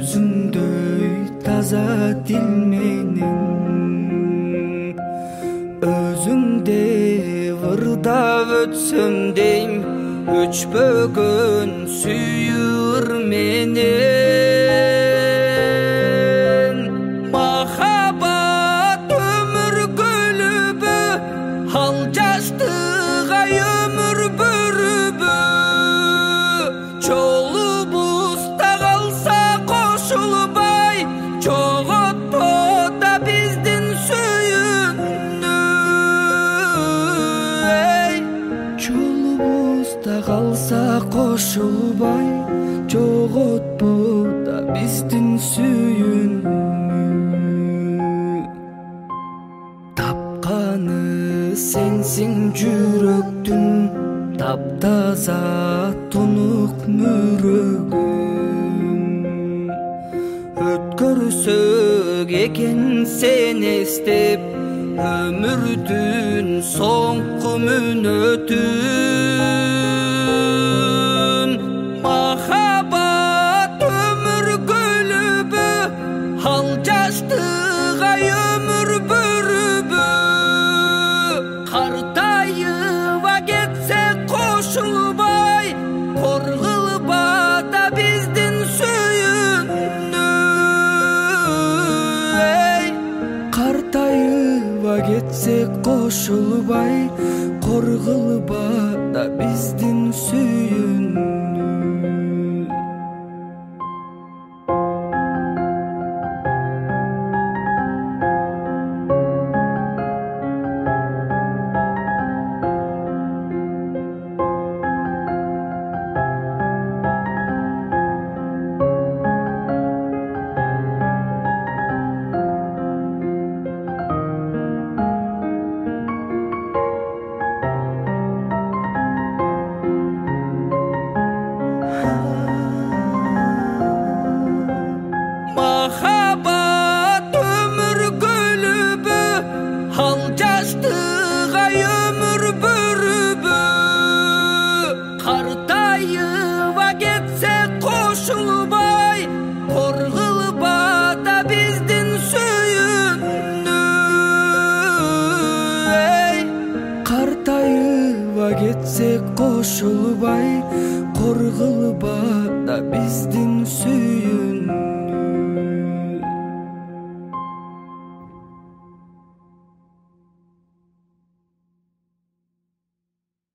өзүңдөй таза дил менен өзүңде ырдап өтсөм дейм өчпөгөн сүйүр менен махаббат өмүр көлүбү ал жаштыга өмүр бүрүбү жолубуз да калса кошулбай жоготпо да биздин сүйүүнү жолубуз да калса кошулбай жоготпо да биздин сүйүүнү тапканы сенсиң жүрөктүн таптаза тунук мөрөгүн өткөрсөк экен сен эстеп өмүрдүн соңку мүнөтүн махаббат өмүр көлүбү ал жаштыга өмүр бүрүбү картайыба кетсек кошулбай коргулба да биздин сүйүүнү картайыба кетсек кошулбай коргулба да биздин сүйүүнү махаббат өмүр көлүбү ал жаштыга өмүр бүрүбү картайыба кетсек кошулбай коргулба да биздин сүйүүнү картайыба кетсек кошулбай коргулба